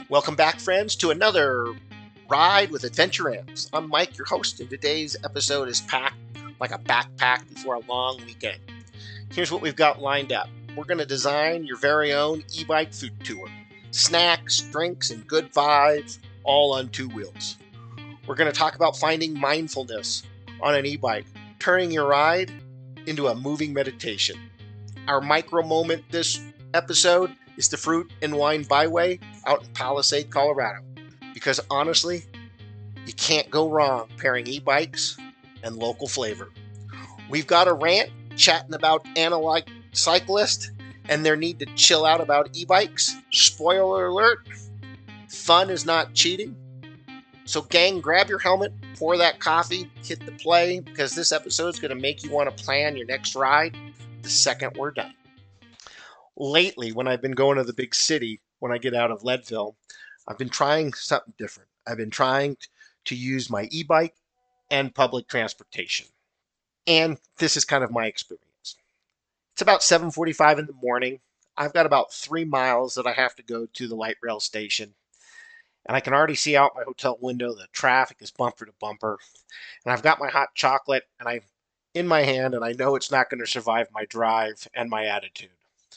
Welcome back, friends, to another Ride with Adventure Amps. I'm Mike, your host, and today's episode is packed like a backpack before a long weekend. Here's what we've got lined up. We're going to design your very own e-bike food tour. Snacks, drinks, and good vibes, all on two wheels. We're going to talk about finding mindfulness on an e-bike, turning your ride into a moving meditation. Our micro moment this episode is the Fruit and Wine Byway out in Palisade, Colorado. Because honestly, you can't go wrong pairing e-bikes and local flavor. We've got a rant chatting about analog cyclists and their need to chill out about e-bikes. Spoiler alert, fun is not cheating. So gang, grab your helmet, pour that coffee, hit the play, because this episode is going to make you want to plan your next ride the second we're done. Lately, when I've been going to the big city, when I get out of Leadville, I've been trying something different. I've been trying to use my e-bike and public transportation. And this is kind of my experience. It's about 7:45 in the morning. I've got about 3 miles that I have to go to the light rail station. And I can already see out my hotel window the traffic is bumper to bumper. And I've got my hot chocolate and I'm in my hand, and I know it's not going to survive my drive and my attitude.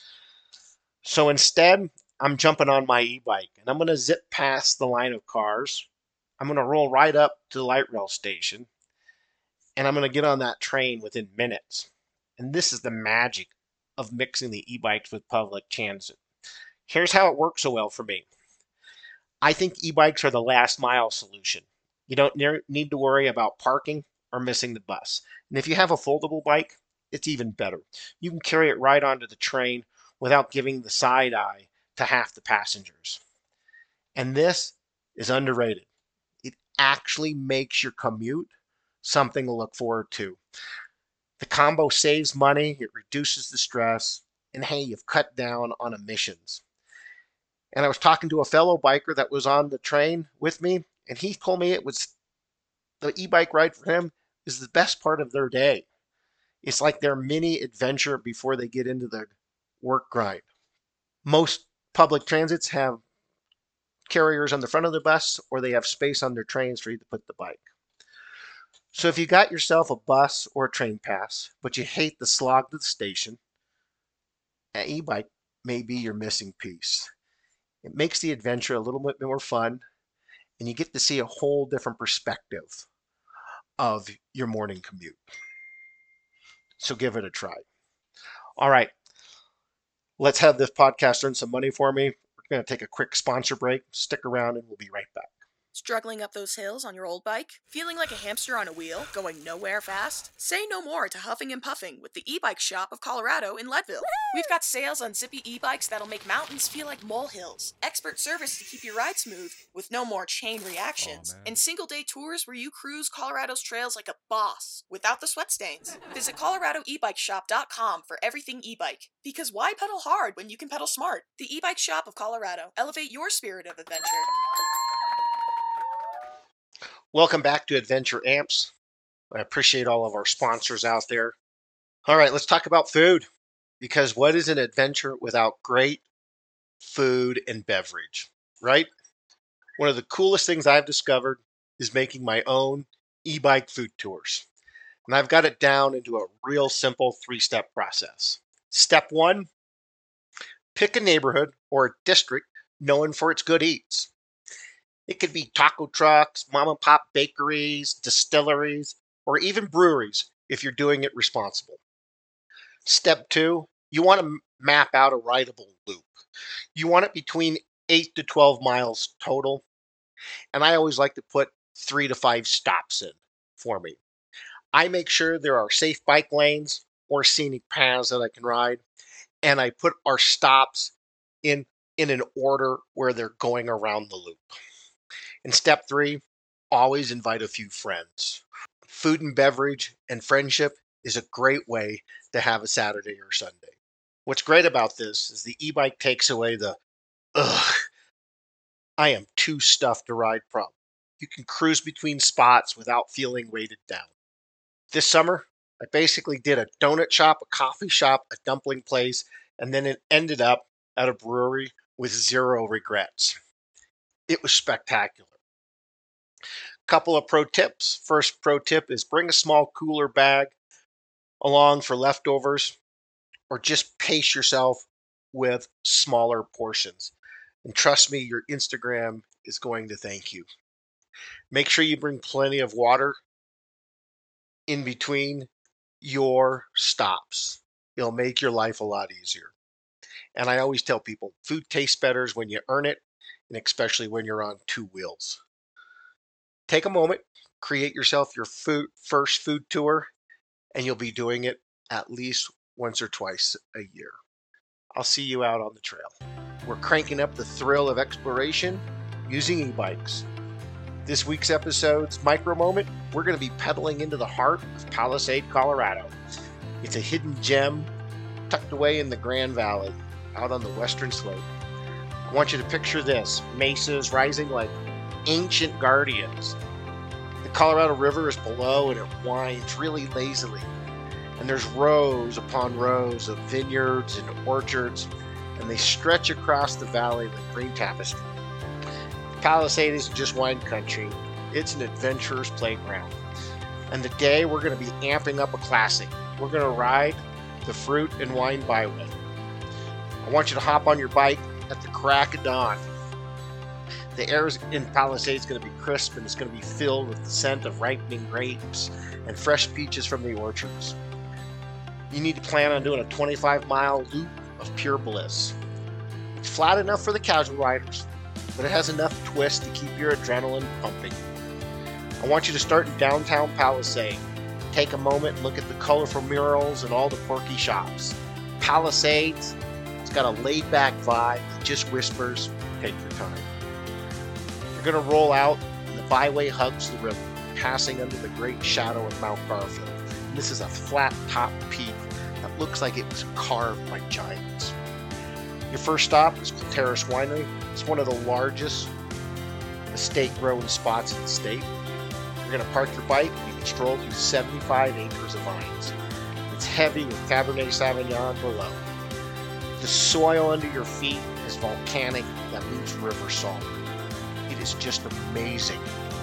So instead, I'm jumping on my e-bike and I'm going to zip past the line of cars. I'm going to roll right up to the light rail station and I'm going to get on that train within minutes. And this is the magic of mixing the e-bikes with public transit. Here's how it works so well for me. I think e-bikes are the last mile solution. You don't need to worry about parking or missing the bus. And if you have a foldable bike, it's even better. You can carry it right onto the train without giving the side eye to half the passengers. And this is underrated. It actually makes your commute something to look forward to. The combo saves money, it reduces the stress, and hey, you've cut down on emissions. And I was talking to a fellow biker that was on the train with me, and he told me it was the e-bike ride for him is the best part of their day. It's like their mini adventure before they get into their work grind. Most public transits have carriers on the front of the bus, or they have space on their trains for you to put the bike. So if you got yourself a bus or a train pass, but you hate the slog to the station, an e-bike may be your missing piece. It makes the adventure a little bit more fun, and you get to see a whole different perspective of your morning commute. So give it a try. All right, let's have this podcast earn some money for me. We're going to take a quick sponsor break. Stick around and we'll be right back. Struggling up those hills on your old bike? Feeling like a hamster on a wheel, going nowhere fast? Say no more to huffing and puffing with the e-bike shop of Colorado in Leadville. We've got sales on zippy e-bikes that'll make mountains feel like molehills, expert service to keep your ride smooth with no more chain reactions, and single-day tours where you cruise Colorado's trails like a boss without the sweat stains. Visit ColoradoEbikeShop.com for everything e-bike. Because why pedal hard when you can pedal smart? The e-bike shop of Colorado. Elevate your spirit of adventure. Welcome back to Adventure Amps. I appreciate all of our sponsors out there. All right, let's talk about food. Because what is an adventure without great food and beverage, right? One of the coolest things I've discovered is making my own e-bike food tours. And I've got it down into a real simple 3-step process. Step 1, pick a neighborhood or a district known for its good eats. It could be taco trucks, mom and pop bakeries, distilleries, or even breweries if you're doing it responsible. Step 2, you want to map out a rideable loop. You want it between 8 to 12 miles total. And I always like to put 3 to 5 stops in for me. I make sure there are safe bike lanes or scenic paths that I can ride. And I put our stops in an order where they're going around the loop. And step 3, always invite a few friends. Food and beverage and friendship is a great way to have a Saturday or Sunday. What's great about this is the e-bike takes away the, I am too stuffed to ride problem. You can cruise between spots without feeling weighted down. This summer, I basically did a donut shop, a coffee shop, a dumpling place, and then it ended up at a brewery with zero regrets. It was spectacular. Couple of pro tips. First pro tip is bring a small cooler bag along for leftovers, or just pace yourself with smaller portions. And trust me, your Instagram is going to thank you. Make sure you bring plenty of water in between your stops. It'll make your life a lot easier. And I always tell people food tastes better when you earn it, and especially when you're on two wheels. Take a moment, create yourself your first food tour, and you'll be doing it at least once or twice a year. I'll see you out on the trail. We're cranking up the thrill of exploration using e-bikes. This week's episode's micro moment, we're going to be pedaling into the heart of Palisade, Colorado. It's a hidden gem tucked away in the Grand Valley, out on the western slope. I want you to picture this: mesas rising like ancient guardians. The Colorado River is below and it winds really lazily. And there's rows upon rows of vineyards and orchards, and they stretch across the valley like green tapestry. Palisade isn't just wine country, it's an adventurer's playground. And today we're going to be amping up a classic. We're going to ride the Fruit and Wine Byway. I want you to hop on your bike at the crack of dawn. The air in Palisade is going to be crisp, and it's going to be filled with the scent of ripening grapes and fresh peaches from the orchards. You need to plan on doing a 25-mile loop of pure bliss. It's flat enough for the casual riders, but it has enough twist to keep your adrenaline pumping. I want you to start in downtown Palisade. Take a moment and look at the colorful murals and all the quirky shops. Palisades, it's got a laid-back vibe that just whispers, take your time. You're going to roll out, and the byway hugs the river, passing under the great shadow of Mount Garfield. And this is a flat-topped peak that looks like it was carved by giants. Your first stop is Terrace Winery. It's one of the largest estate-grown spots in the state. You're going to park your bike, and you can stroll through 75 acres of vines. It's heavy with Cabernet Sauvignon below. The soil under your feet is volcanic that meets river salt. It is just amazing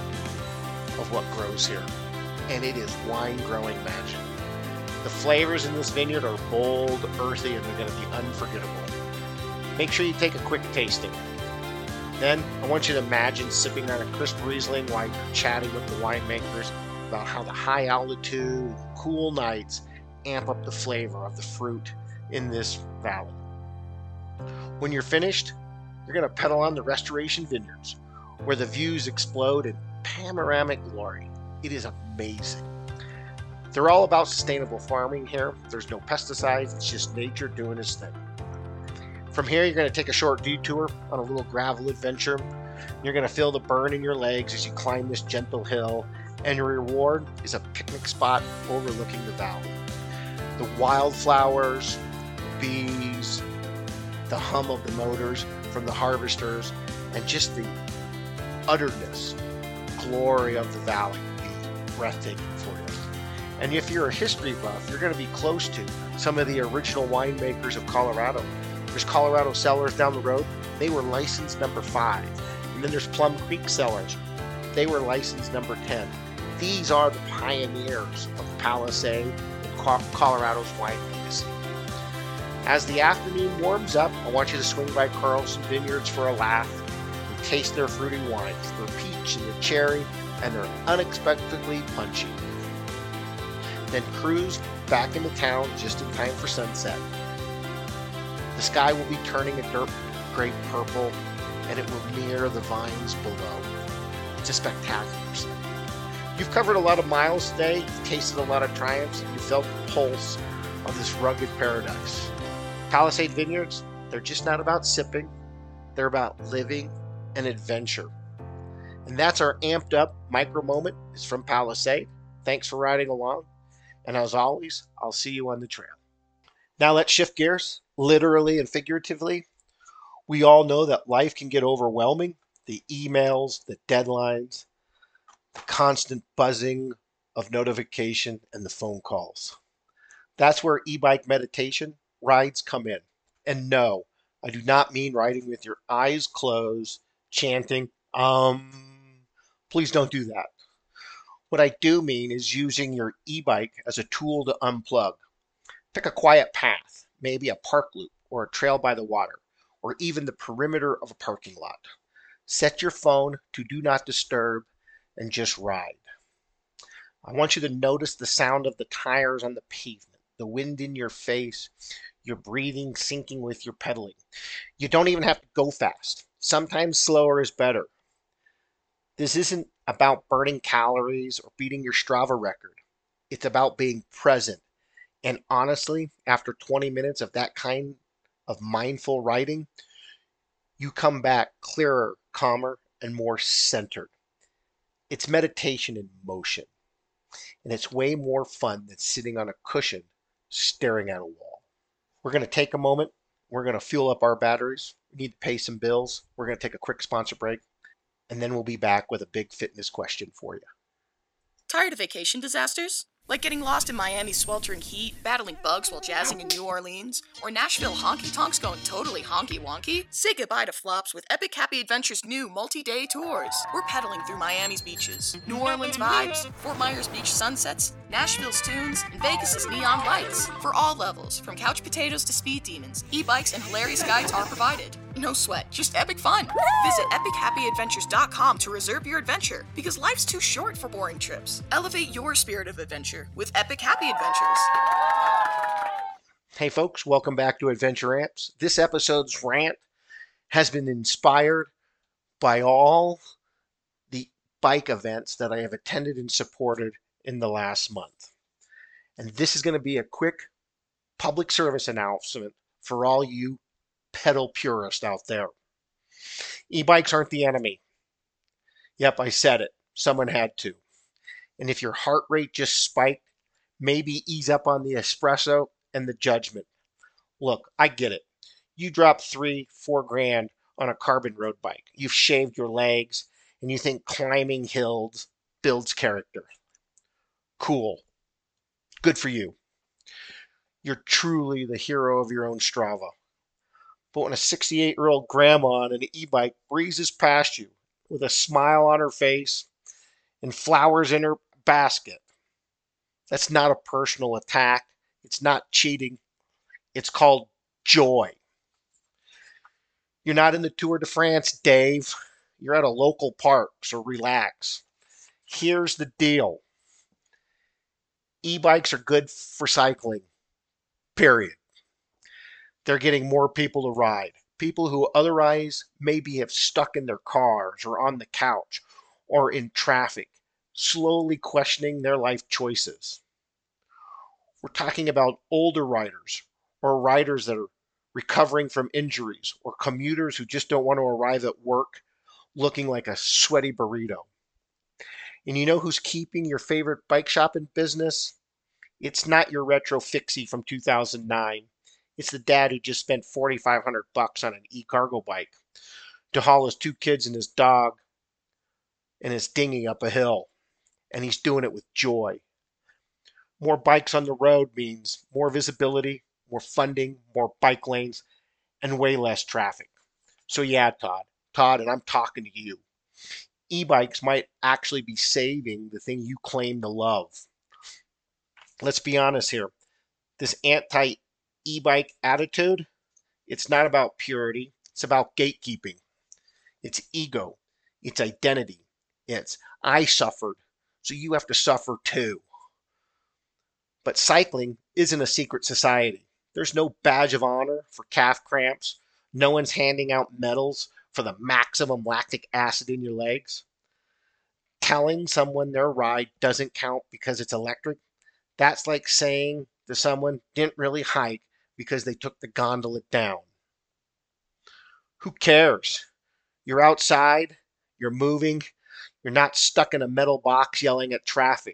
of what grows here, and it is wine growing magic. The flavors in this vineyard are bold, earthy, and they're going to be unforgettable. Make sure you take a quick tasting. Then I want you to imagine sipping on a crisp Riesling while you're chatting with the winemakers about how the high altitude, cool nights amp up the flavor of the fruit in this valley. When you're finished, you're going to pedal on the Restoration Vineyards, where the views explode in panoramic glory. It is amazing. They're all about sustainable farming here. There's no pesticides, it's just nature doing its thing. From here, you're going to take a short detour on a little gravel adventure. You're going to feel the burn in your legs as you climb this gentle hill, and your reward is a picnic spot overlooking the valley. The wildflowers, the bees, the hum of the motors from the harvesters, and just the utterness, glory of the valley would be breathtaking for you. And if you're a history buff, you're going to be close to some of the original winemakers of Colorado. There's Colorado Cellars down the road. They were licensed number 5. And then there's Plum Creek Cellars. They were licensed number 10. These are the pioneers of Palisade and Colorado's wine legacy. As the afternoon warms up, I want you to swing by Carlson Vineyards for a laugh and taste their fruity wines, their peach and their cherry, and their unexpectedly punchy. Then cruise back into town just in time for sunset. The sky will be turning a dark grape purple, and it will mirror the vines below. It's a spectacular sight. You've covered a lot of miles today, you've tasted a lot of triumphs, and you felt the pulse of this rugged paradise. Palisade Vineyards, they're just not about sipping, they're about living an adventure. And that's our amped up micro moment. It's from Palisade. Thanks for riding along. And as always, I'll see you on the trail. Now let's shift gears, literally and figuratively. We all know that life can get overwhelming. The emails, the deadlines, the constant buzzing of notification, and the phone calls. That's where e-bike meditation rides come in. And no, I do not mean riding with your eyes closed, chanting Please don't do that. What I do mean is using your e-bike as a tool to unplug. Pick a quiet path, maybe a park loop or a trail by the water, or even the perimeter of a parking lot. Set your phone to do not disturb and just ride. I want you to notice the sound of the tires on the pavement, the wind in your face, your breathing syncing with your pedaling. You don't even have to go fast. Sometimes slower is better. This isn't about burning calories or beating your Strava record. It's about being present. And honestly, after 20 minutes of that kind of mindful riding, you come back clearer, calmer, and more centered. It's meditation in motion, and it's way more fun than sitting on a cushion staring at a wall. We're going to take a moment. We're going to fuel up our batteries. We need to pay some bills. We're going to take a quick sponsor break, and then we'll be back with a big fitness question for you. Tired of vacation disasters? Like getting lost in Miami's sweltering heat, battling bugs while jazzing in New Orleans, or Nashville honky tonks going totally honky wonky? Say goodbye to flops with Epic Happy Adventures' new multi-day tours. We're pedaling through Miami's beaches, New Orleans vibes, Fort Myers beach sunsets, Nashville's tunes, and Vegas's neon lights. For all levels, from couch potatoes to speed demons, e-bikes and hilarious guides are provided. No sweat, just epic fun. Visit EpicHappyAdventures.com to reserve your adventure, because life's too short for boring trips. Elevate your spirit of adventure with Epic Happy Adventures. Hey folks, welcome back to Adventure Amps. This episode's rant has been inspired by all the bike events that I have attended and supported in the last month. And this is going to be a quick public service announcement for all you pedal purists out there. E-bikes aren't the enemy. Yep, I said it. Someone had to. And if your heart rate just spiked, maybe ease up on the espresso and the judgment. Look, I get it. You drop $3-4 grand on a carbon road bike. You've shaved your legs and you think climbing hills builds character. Cool. Good for you. You're truly the hero of your own Strava. But when a 68-year-old grandma on an e-bike breezes past you with a smile on her face and flowers in her basket, that's not a personal attack. It's not cheating. It's called joy. You're not in the Tour de France, Dave. You're at a local park, so relax. Here's the deal. E-bikes are good for cycling, period. They're getting more people to ride. People who otherwise maybe have stuck in their cars or on the couch or in traffic, slowly questioning their life choices. We're talking about older riders or riders that are recovering from injuries or commuters who just don't want to arrive at work looking like a sweaty burrito. And you know who's keeping your favorite bike shop in business? It's not your retro fixie from 2009. It's the dad who just spent $4,500 on an e-cargo bike to haul his 2 kids and his dog and his dinghy up a hill. And he's doing it with joy. More bikes on the road means more visibility, more funding, more bike lanes, and way less traffic. So yeah, Todd, and I'm talking to you. E-bikes might actually be saving the thing you claim to love. Let's be honest here. This anti-e-bike attitude, it's not about purity. It's about gatekeeping. It's ego. It's identity. It's I suffered, so you have to suffer too. But cycling isn't a secret society. There's no badge of honor for calf cramps. No one's handing out medals for the maximum lactic acid in your legs. Telling someone their ride doesn't count because it's electric, that's like saying to someone didn't really hike because they took the gondola down. Who cares? You're outside, you're moving, you're not stuck in a metal box yelling at traffic.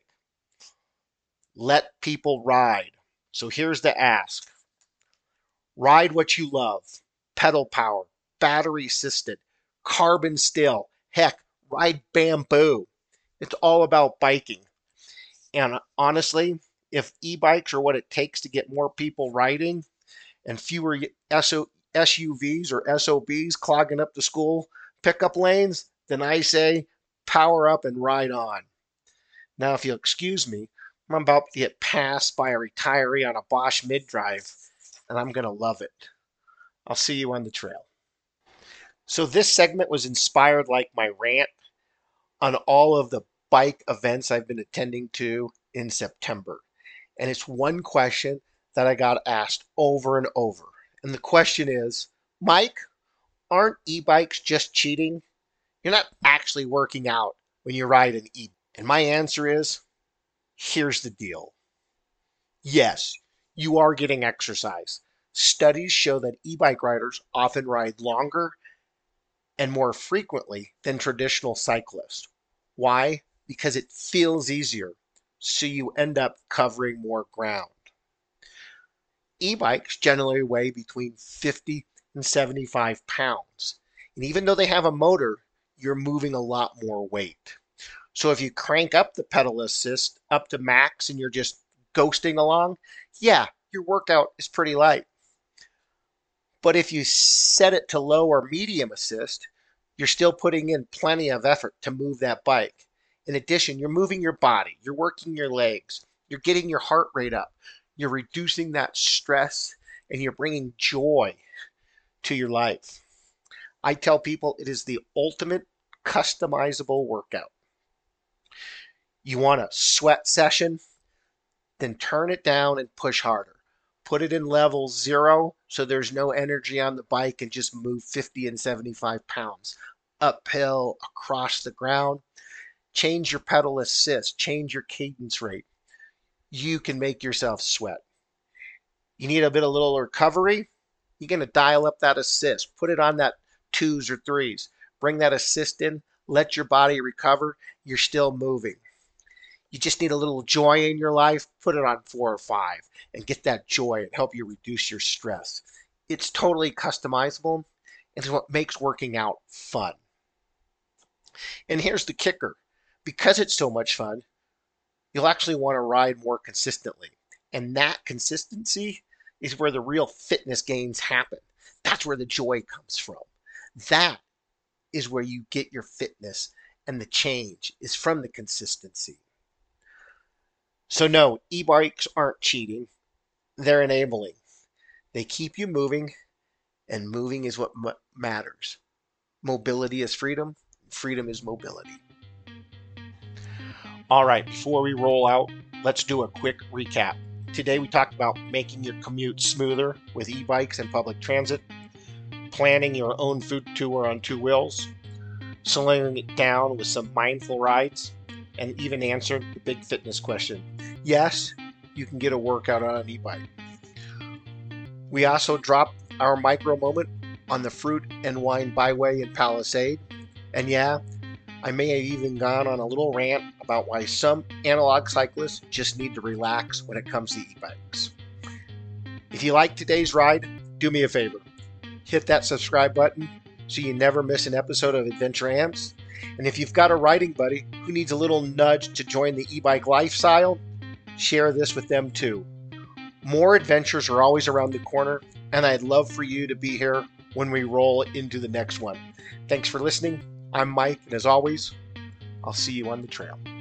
Let people ride. So here's the ask. Ride what you love. Pedal power, battery assisted, carbon steel, heck, ride bamboo. It's all about biking. And honestly, if e-bikes are what it takes to get more people riding and fewer SUVs or SOBs clogging up the school pickup lanes, then I say power up and ride on. Now, if you'll excuse me, I'm about to get passed by a retiree on a Bosch mid-drive, and I'm going to love it. I'll see you on the trail. So this segment was inspired like my rant on all of the bike events I've been attending to in September. And it's one question that I got asked over and over. And the question is, Mike, aren't e-bikes just cheating? You're not actually working out when you ride an e-bike. And my answer is, here's the deal. Yes, you are getting exercise. Studies show that e-bike riders often ride longer and more frequently than traditional cyclists. Why? Because it feels easier, so you end up covering more ground. E-bikes generally weigh between 50 and 75 pounds. And even though they have a motor, you're moving a lot more weight. So if you crank up the pedal assist up to max and you're just ghosting along, yeah, your workout is pretty light. But if you set it to low or medium assist, you're still putting in plenty of effort to move that bike. In addition, you're moving your body, you're working your legs, you're getting your heart rate up, you're reducing that stress, and you're bringing joy to your life. I tell people it is the ultimate customizable workout. You want a sweat session? Then turn it down and push harder. Put it in level 0 so there's no energy on the bike and just move 50 and 75 pounds uphill, across the ground. Change your pedal assist, change your cadence rate. You can make yourself sweat. You need a little recovery? You're going to dial up that assist. Put it on that 2s or 3s. Bring that assist in, let your body recover. You're still moving. You just need a little joy in your life, put it on 4 or 5 and get that joy and help you reduce your stress. It's totally customizable and it's what makes working out fun. And here's the kicker. Because it's so much fun, you'll actually want to ride more consistently. And that consistency is where the real fitness gains happen. That's where the joy comes from. That is where you get your fitness, and the change is from the consistency. So no, e-bikes aren't cheating. They're enabling. They keep you moving, and moving is what matters. Mobility is freedom. Freedom is mobility. All right, before we roll out, let's do a quick recap. Today we talked about making your commute smoother with e-bikes and public transit, planning your own food tour on 2 wheels, slowing it down with some mindful rides, and even answered the big fitness question. Yes, you can get a workout on an e-bike. We also dropped our micro moment on the Fruit and Wine Byway in Palisade. And yeah, I may have even gone on a little rant about why some analog cyclists just need to relax when it comes to e-bikes. If you like today's ride, do me a favor. Hit that subscribe button so you never miss an episode of Adventure Amps. And if you've got a riding buddy who needs a little nudge to join the e-bike lifestyle, share this with them too. More adventures are always around the corner, and I'd love for you to be here when we roll into the next one. Thanks for listening. I'm Mike, and as always, I'll see you on the trail.